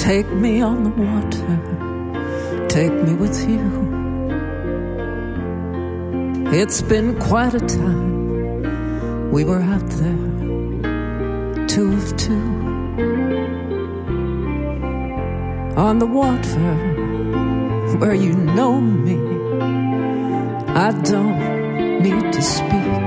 Take me on the water, take me with you. It's been quite a time we were out there, two of two. On the water, where you know me, I don't need to speak.